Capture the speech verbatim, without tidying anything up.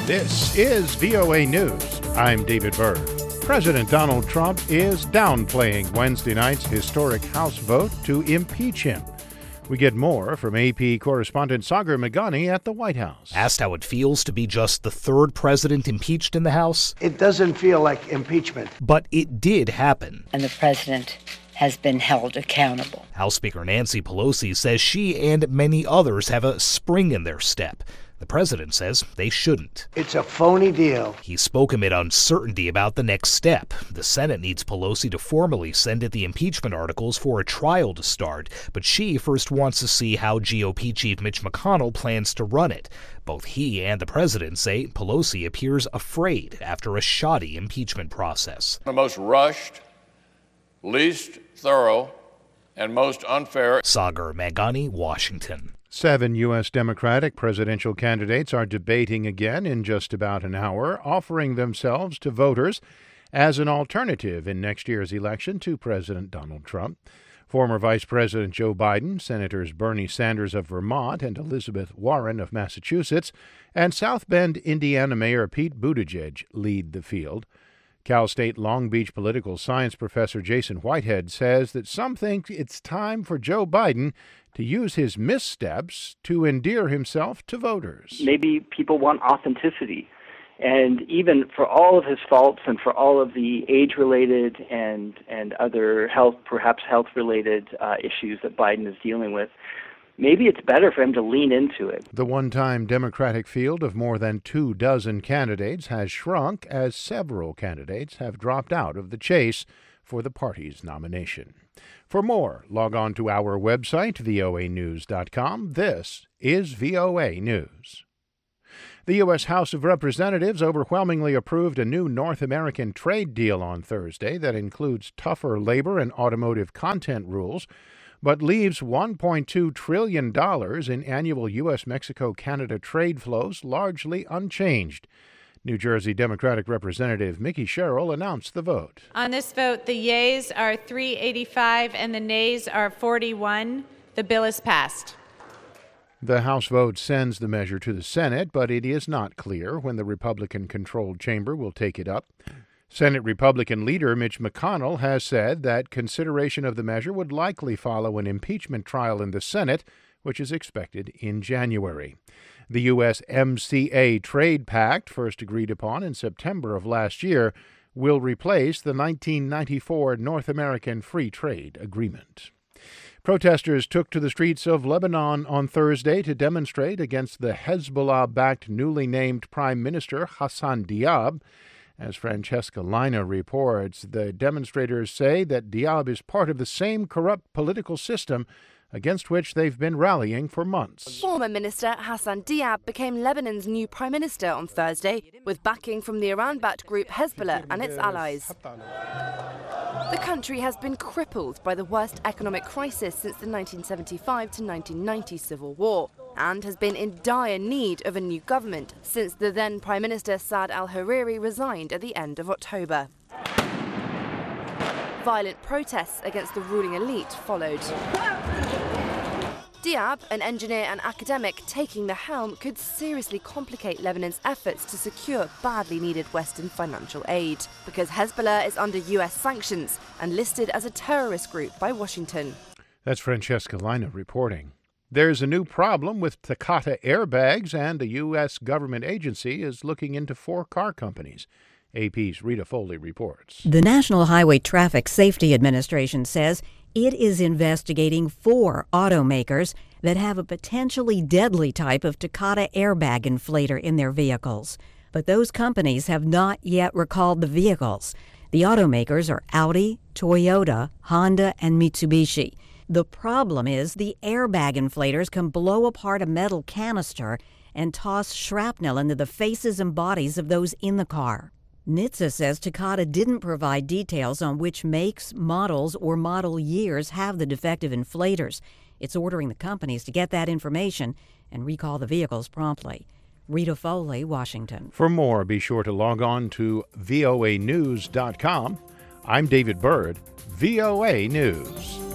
This is V O A News. I'm David Byrd. President Donald Trump is downplaying Wednesday night's historic House vote to impeach him. We get more from A P correspondent Sagar Meghani at the White House. Asked how it feels to be just the third president impeached in the House. It doesn't feel like impeachment. But it did happen. And the president has been held accountable. House Speaker Nancy Pelosi says she and many others have a spring in their step. The president says they shouldn't. It's a phony deal. He spoke amid uncertainty about the next step. The Senate needs Pelosi to formally send it the impeachment articles for a trial to start, but she first wants to see how G O P Chief Mitch McConnell plans to run it. Both he and the president say Pelosi appears afraid after a shoddy impeachment process. The most rushed, least thorough, and most unfair. Sagar Meghani, Washington. Seven U S Democratic presidential candidates are debating again in just about an hour, offering themselves to voters as an alternative in next year's election to President Donald Trump. Former Vice President Joe Biden, Senators Bernie Sanders of Vermont and Elizabeth Warren of Massachusetts, and South Bend, Indiana Mayor Pete Buttigieg lead the field. Cal State Long Beach political science professor Jason Whitehead says that some think it's time for Joe Biden to use his missteps to endear himself to voters. Maybe people want authenticity. And even for all of his faults and for all of the age-related and, and other health, perhaps health-related uh, issues that Biden is dealing with, maybe it's better for him to lean into it. The one-time Democratic field of more than two dozen candidates has shrunk as several candidates have dropped out of the chase for the party's nomination. For more, log on to our website, V O A news dot com. This is V O A News. The U S House of Representatives overwhelmingly approved a new North American trade deal on Thursday that includes tougher labor and automotive content rules, but leaves one point two trillion dollars in annual U S Mexico Canada trade flows largely unchanged. New Jersey Democratic Representative Mickey Sherrill announced the vote. On this vote, the yeas are three eighty-five and the nays are forty-one. The bill is passed. The House vote sends the measure to the Senate, but it is not clear when the Republican-controlled chamber will take it up. Senate Republican leader Mitch McConnell has said that consideration of the measure would likely follow an impeachment trial in the Senate, which is expected in January. The U S M C A Trade Pact, first agreed upon in September of last year, will replace the nineteen ninety-four North American Free Trade Agreement. Protesters took to the streets of Lebanon on Thursday to demonstrate against the Hezbollah-backed newly named Prime Minister Hassan Diab. As Francesca Lina reports, the demonstrators say that Diab is part of the same corrupt political system against which they've been rallying for months. Former Minister Hassan Diab became Lebanon's new prime minister on Thursday, with backing from the Iran-backed group Hezbollah and its allies. The country has been crippled by the worst economic crisis since the nineteen seventy-five to nineteen ninety civil war, and has been in dire need of a new government since the then Prime Minister Saad al-Hariri resigned at the end of October. Violent protests against the ruling elite followed. Diab, an engineer and academic, taking the helm could seriously complicate Lebanon's efforts to secure badly needed Western financial aid, because Hezbollah is under U S sanctions and listed as a terrorist group by Washington. That's Francesca Lina reporting. There's a new problem with Takata airbags, and a U S government agency is looking into four car companies. A P's Rita Foley reports. The National Highway Traffic Safety Administration says it is investigating four automakers that have a potentially deadly type of Takata airbag inflator in their vehicles. But those companies have not yet recalled the vehicles. The automakers are Audi, Toyota, Honda, and Mitsubishi. The problem is the airbag inflators can blow apart a metal canister and toss shrapnel into the faces and bodies of those in the car. N H T S A says Takata didn't provide details on which makes, models, or model years have the defective inflators. It's ordering the companies to get that information and recall the vehicles promptly. Rita Foley, Washington. For more, be sure to log on to V O A news dot com. I'm David Byrd, V O A News.